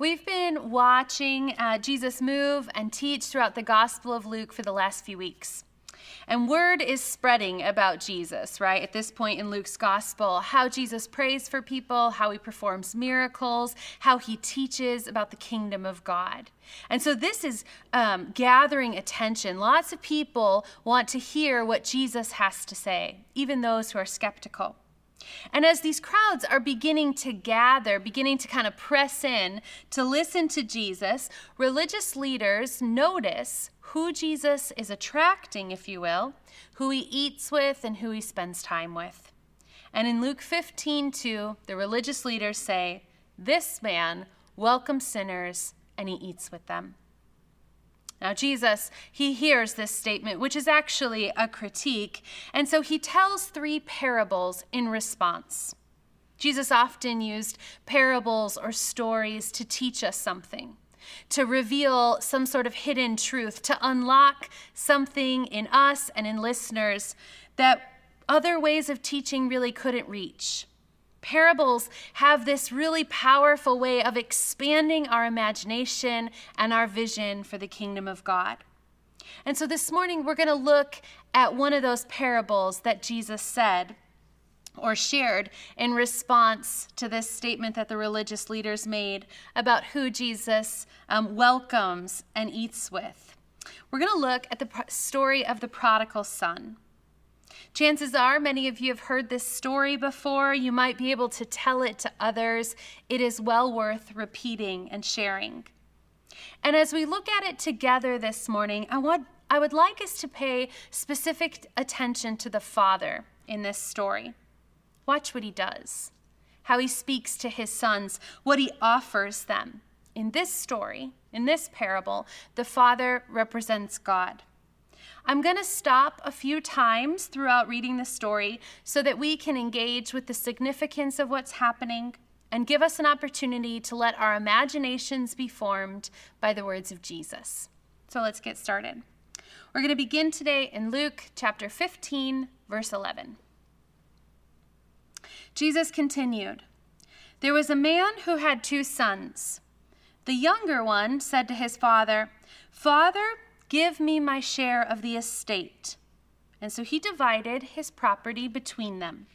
We've been watching Jesus move and teach throughout the Gospel of Luke for the last few weeks. And word is spreading about Jesus, right? At this point in Luke's Gospel, how Jesus prays for people, how he performs miracles, how he teaches about the kingdom of God. And so this is gathering attention. Lots of people want to hear what Jesus has to say, even those who are skeptical. And as these crowds are beginning to gather, beginning to kind of press in to listen to Jesus, religious leaders notice who Jesus is attracting, if you will, who he eats with and who he spends time with. And in Luke 15:2, the religious leaders say, "This man welcomes sinners and he eats with them." Now Jesus, he hears this statement, which is actually a critique, and so he tells 3 parables in response. Jesus often used parables or stories to teach us something, to reveal some sort of hidden truth, to unlock something in us and in listeners that other ways of teaching really couldn't reach. Parables have this really powerful way of expanding our imagination and our vision for the kingdom of God. And so this morning we're going to look at one of those parables that Jesus said or shared in response to this statement that the religious leaders made about who Jesus welcomes and eats with. We're going to look at the story of the prodigal son. Chances are many of you have heard this story before. You might be able to tell it to others. It is well worth repeating and sharing. And as we look at it together this morning, I would like us to pay specific attention to the father in this story. Watch what he does, how he speaks to his sons, what he offers them. In this story, in this parable, the father represents God. I'm going to stop a few times throughout reading the story so that we can engage with the significance of what's happening and give us an opportunity to let our imaginations be formed by the words of Jesus. So let's get started. We're going to begin today in Luke chapter 15, verse 11. Jesus continued, "There was a man who had 2 sons. The younger one said to his father, 'Father, give me my share of the estate.' And so he divided his property between them."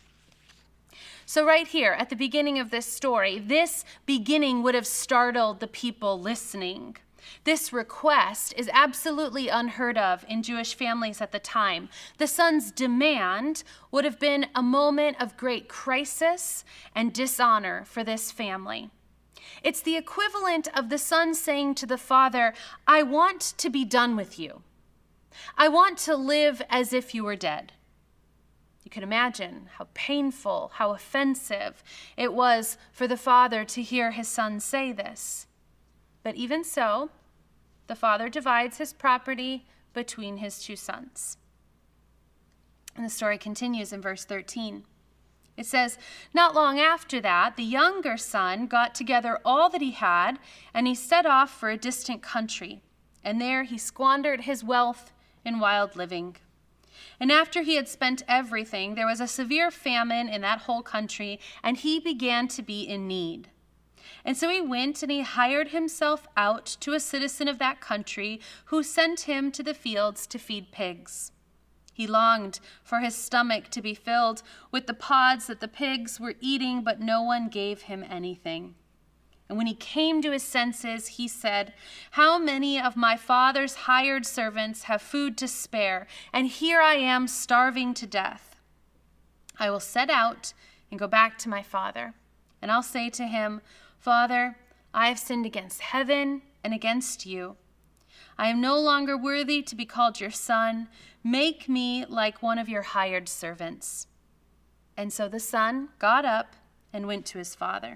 So right here at the beginning of this story, this beginning would have startled the people listening. This request is absolutely unheard of in Jewish families at the time. The son's demand would have been a moment of great crisis and dishonor for this family. It's the equivalent of the son saying to the father, "I want to be done with you. I want to live as if you were dead." You can imagine how painful, how offensive it was for the father to hear his son say this. But even so, the father divides his property between his 2 sons. And the story continues in verse 13. It says, "Not long after that, the younger son got together all that he had, and he set off for a distant country. And there he squandered his wealth in wild living. And after he had spent everything, there was a severe famine in that whole country, and he began to be in need. And so he went and he hired himself out to a citizen of that country who sent him to the fields to feed pigs. He longed for his stomach to be filled with the pods that the pigs were eating, but no one gave him anything. And when he came to his senses, he said, 'How many of my father's hired servants have food to spare, and here I am starving to death? I will set out and go back to my father, and I'll say to him, Father, I have sinned against heaven and against you. I am no longer worthy to be called your son. Make me like one of your hired servants.' And so the son got up and went to his father."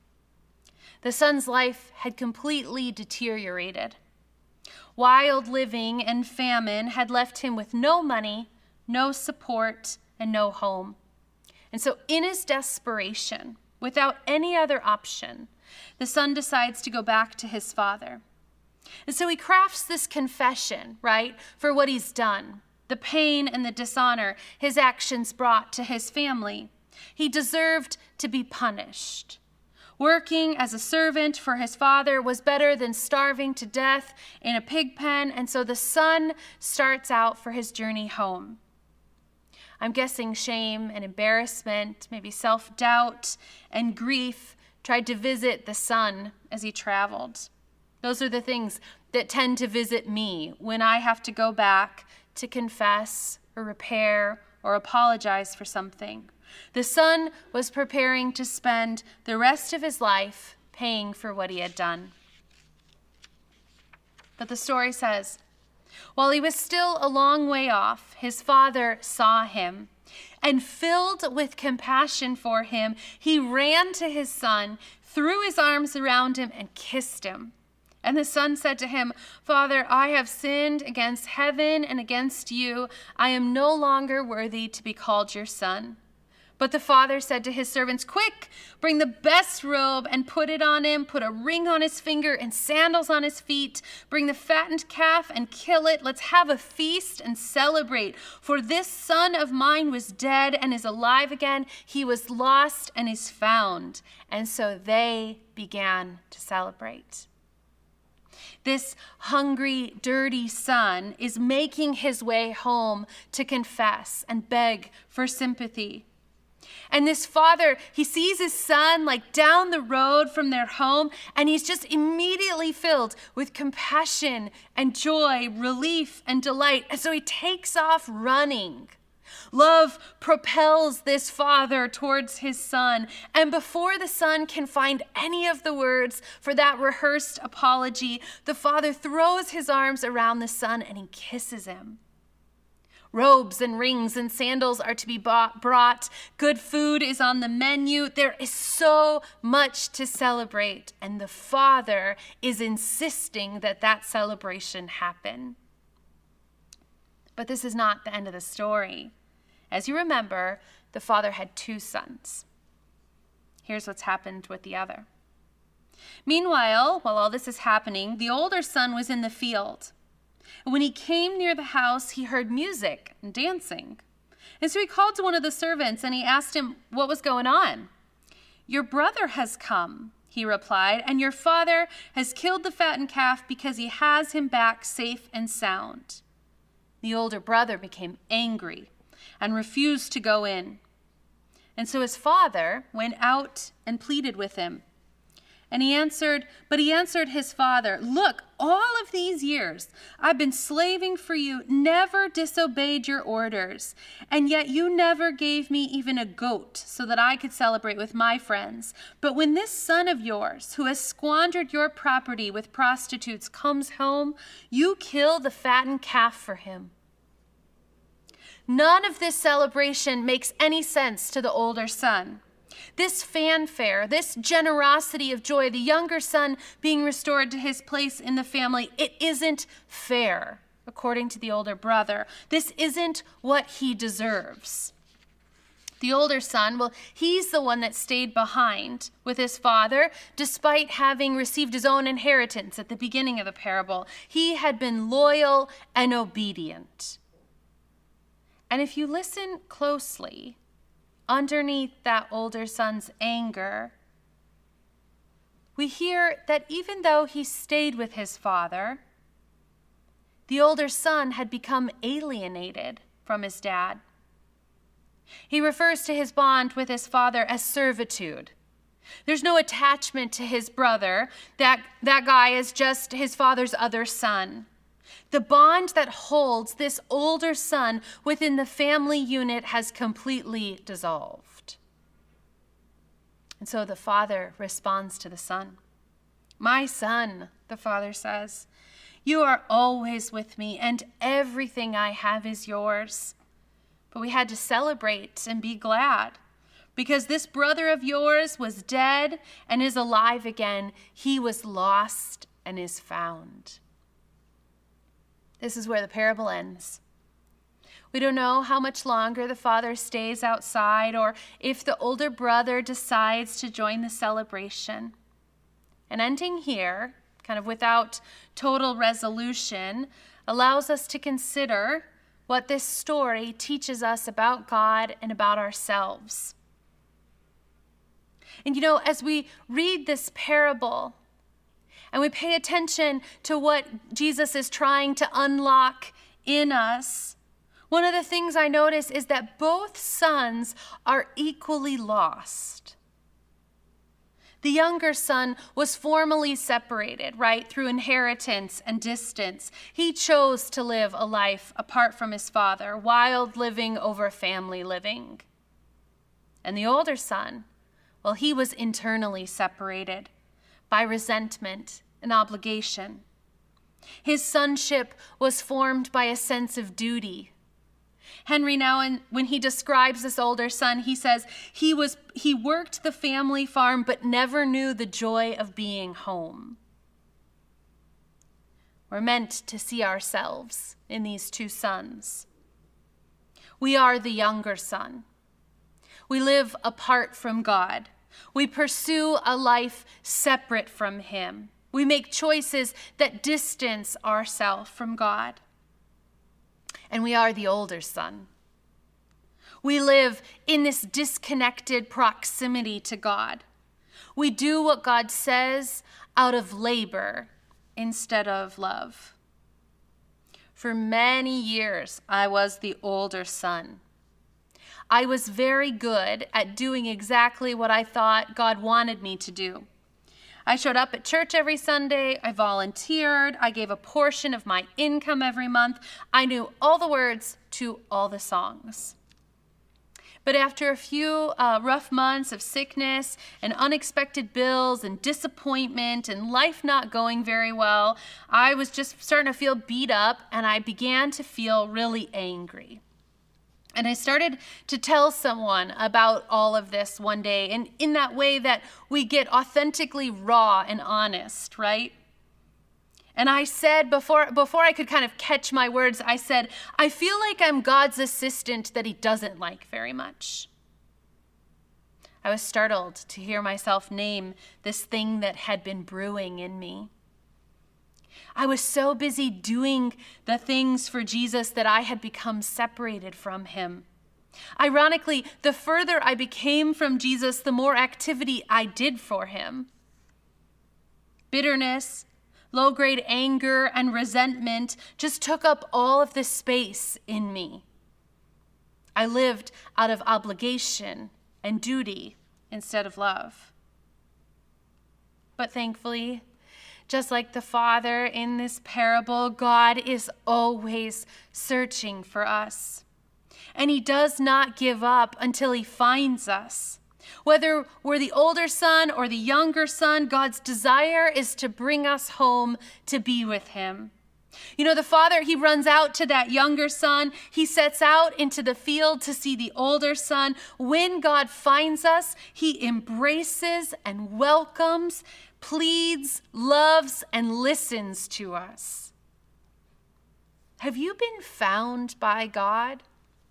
The son's life had completely deteriorated. Wild living and famine had left him with no money, no support, and no home. And so in his desperation, without any other option, the son decides to go back to his father. And so he crafts this confession, right, for what he's done, the pain and the dishonor his actions brought to his family. He deserved to be punished. Working as a servant for his father was better than starving to death in a pig pen, and so the son starts out for his journey home. I'm guessing shame and embarrassment, maybe self-doubt and grief tried to visit the son as he traveled. Those are the things that tend to visit me when I have to go back to confess or repair or apologize for something. The son was preparing to spend the rest of his life paying for what he had done. But the story says, while he was still a long way off, his father saw him, and filled with compassion for him, he ran to his son, threw his arms around him, and kissed him. And the son said to him, "Father, I have sinned against heaven and against you. I am no longer worthy to be called your son." But the father said to his servants, "Quick, bring the best robe and put it on him. Put a ring on his finger and sandals on his feet. Bring the fattened calf and kill it. Let's have a feast and celebrate. For this son of mine was dead and is alive again. He was lost and is found." And so they began to celebrate. This hungry, dirty son is making his way home to confess and beg for sympathy. And this father, he sees his son like down the road from their home, and he's just immediately filled with compassion and joy, relief and delight. And so he takes off running. Love propels this father towards his son, and before the son can find any of the words for that rehearsed apology, the father throws his arms around the son and he kisses him. Robes and rings and sandals are to be brought. Good food is on the menu. There is so much to celebrate, and the father is insisting that that celebration happen. But this is not the end of the story. As you remember, the father had two sons. Here's what's happened with the other. Meanwhile, while all this is happening, the older son was in the field. And when he came near the house, he heard music and dancing. And so he called to one of the servants and he asked him what was going on. "Your brother has come," he replied, "and your father has killed the fattened calf because he has him back safe and sound." The older brother became angry and refused to go in. And so his father went out and pleaded with him. And he answered his father, "Look, all of these years I've been slaving for you, never disobeyed your orders, and yet you never gave me even a goat so that I could celebrate with my friends. But when this son of yours, who has squandered your property with prostitutes, comes home, you kill the fattened calf for him." None of this celebration makes any sense to the older son. This fanfare, this generosity of joy, the younger son being restored to his place in the family, it isn't fair, according to the older brother. This isn't what he deserves. The older son, well, he's the one that stayed behind with his father, despite having received his own inheritance at the beginning of the parable. He had been loyal and obedient. And if you listen closely, underneath that older son's anger, we hear that even though he stayed with his father, the older son had become alienated from his dad. He refers to his bond with his father as servitude. There's no attachment to his brother. That guy is just his father's other son. The bond that holds this older son within the family unit has completely dissolved. And so the father responds to the son. "My son," the father says, "you are always with me, and everything I have is yours. But we had to celebrate and be glad, because this brother of yours was dead and is alive again. He was lost and is found." This is where the parable ends. We don't know how much longer the father stays outside or if the older brother decides to join the celebration. And ending here, kind of without total resolution, allows us to consider what this story teaches us about God and about ourselves. And as we read this parable and we pay attention to what Jesus is trying to unlock in us, one of the things I notice is that both sons are equally lost. The younger son was formally separated, right, through inheritance and distance. He chose to live a life apart from his father, wild living over family living. And the older son, well, he was internally separated by resentment and obligation. His sonship was formed by a sense of duty. Henry Nouwen, when he describes this older son, he says, he worked the family farm but never knew the joy of being home. We're meant to see ourselves in these two sons. We are the younger son. We live apart from God. We pursue a life separate from him. We make choices that distance ourselves from God. And we are the older son. We live in this disconnected proximity to God. We do what God says out of labor instead of love. For many years, I was the older son. I was very good at doing exactly what I thought God wanted me to do. I showed up at church every Sunday, I volunteered, I gave a portion of my income every month. I knew all the words to all the songs. But after a few rough months of sickness and unexpected bills and disappointment and life not going very well, I was just starting to feel beat up and I began to feel really angry. And I started to tell someone about all of this one day, and in that way that we get authentically raw and honest, right? And I said, before I could kind of catch my words, I said, I feel like I'm God's assistant that he doesn't like very much. I was startled to hear myself name this thing that had been brewing in me. I was so busy doing the things for Jesus that I had become separated from him. Ironically, the further I became from Jesus, the more activity I did for him. Bitterness, low-grade anger, and resentment just took up all of the space in me. I lived out of obligation and duty instead of love. But thankfully, just like the father in this parable, God is always searching for us. And he does not give up until he finds us. Whether we're the older son or the younger son, God's desire is to bring us home to be with him. The father, he runs out to that younger son. He sets out into the field to see the older son. When God finds us, he embraces and welcomes, pleads, loves, and listens to us. Have you been found by God?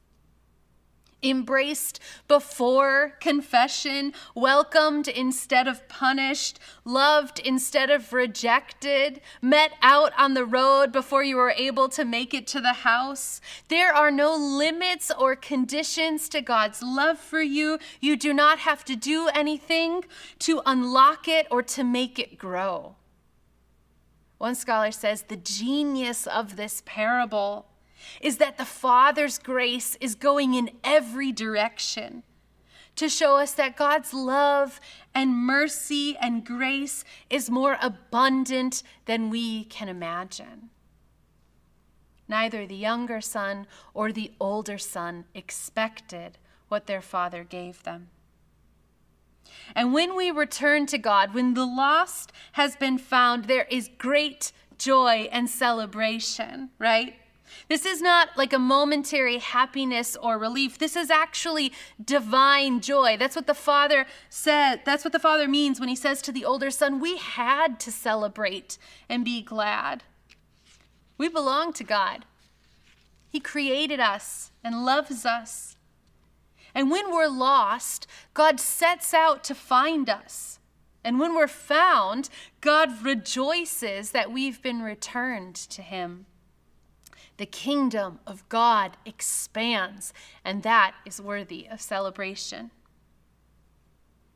Embraced before confession, welcomed instead of punished, loved instead of rejected, met out on the road before you were able to make it to the house. There are no limits or conditions to God's love for you. You do not have to do anything to unlock it or to make it grow. One scholar says the genius of this parable is that the Father's grace is going in every direction to show us that God's love and mercy and grace is more abundant than we can imagine. Neither the younger son or the older son expected what their father gave them. And when we return to God, when the lost has been found, there is great joy and celebration, right? This is not like a momentary happiness or relief. This is actually divine joy. That's what the Father said. That's what the Father means when he says to the older son, we had to celebrate and be glad. We belong to God. He created us and loves us. And when we're lost, God sets out to find us. And when we're found, God rejoices that we've been returned to him. The kingdom of God expands, and that is worthy of celebration.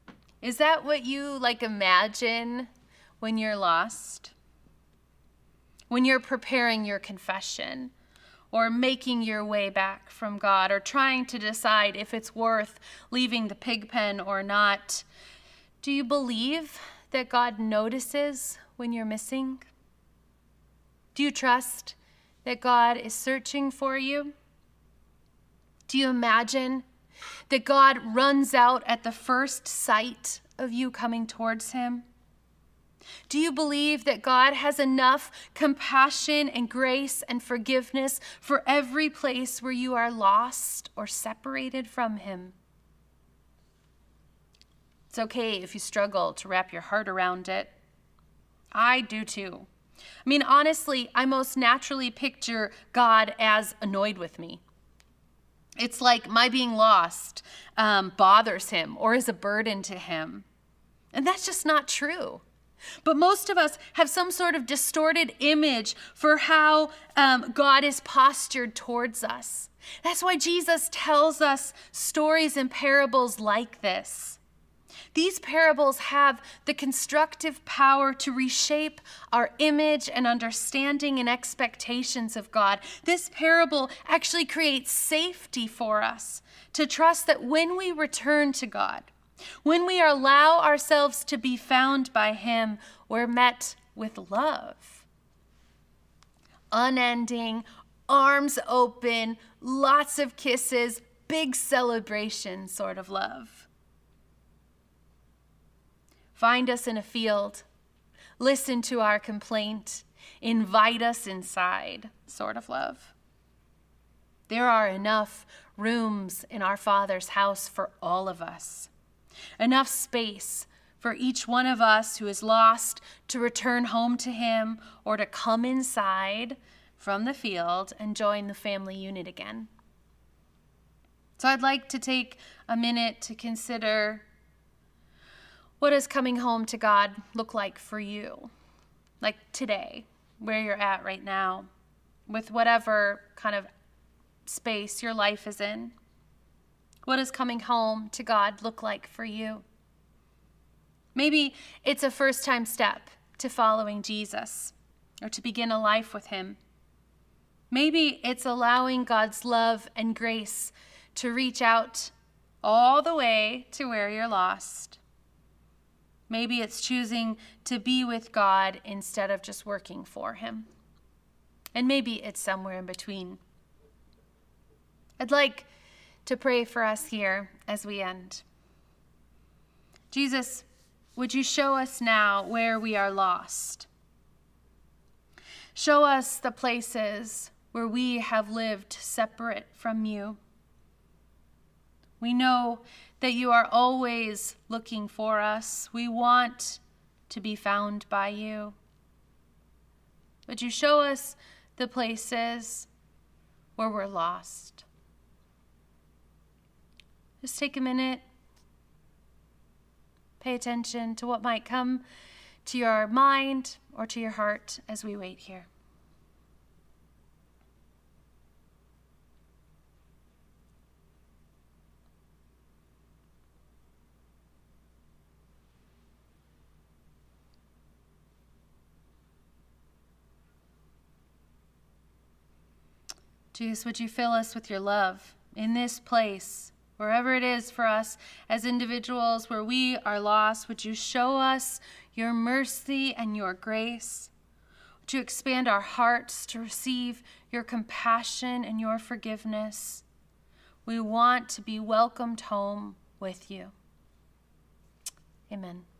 Is that what you imagine when you're lost? When you're preparing your confession or making your way back from God or trying to decide if it's worth leaving the pig pen or not, do you believe that God notices when you're missing? Do you trust that God is searching for you? Do you imagine that God runs out at the first sight of you coming towards him? Do you believe that God has enough compassion and grace and forgiveness for every place where you are lost or separated from him? It's okay if you struggle to wrap your heart around it. I do too. Honestly, I most naturally picture God as annoyed with me. It's like my being lost bothers him or is a burden to him. And that's just not true. But most of us have some sort of distorted image for how God is postured towards us. That's why Jesus tells us stories and parables like this. These parables have the constructive power to reshape our image and understanding and expectations of God. This parable actually creates safety for us to trust that when we return to God, when we allow ourselves to be found by him, we're met with love. Unending, arms open, lots of kisses, big celebration sort of love. Find us in a field, listen to our complaint, invite us inside sort of love. There are enough rooms in our Father's house for all of us. Enough space for each one of us who is lost to return home to him or to come inside from the field and join the family unit again. So I'd like to take a minute to consider, what does coming home to God look like for you? Like today, where you're at right now, with whatever kind of space your life is in. What does coming home to God look like for you? Maybe it's a first-time step to following Jesus or to begin a life with him. Maybe it's allowing God's love and grace to reach out all the way to where you're lost. Maybe it's choosing to be with God instead of just working for him. And maybe it's somewhere in between. I'd like to pray for us here as we end. Jesus, would you show us now where we are lost? Show us the places where we have lived separate from you. We know that you are always looking for us. We want to be found by you. Would you show us the places where we're lost? Just take a minute. Pay attention to what might come to your mind or to your heart as we wait here. Jesus, would you fill us with your love in this place, wherever it is for us as individuals where we are lost? Would you show us your mercy and your grace? Would you expand our hearts to receive your compassion and your forgiveness? We want to be welcomed home with you. Amen.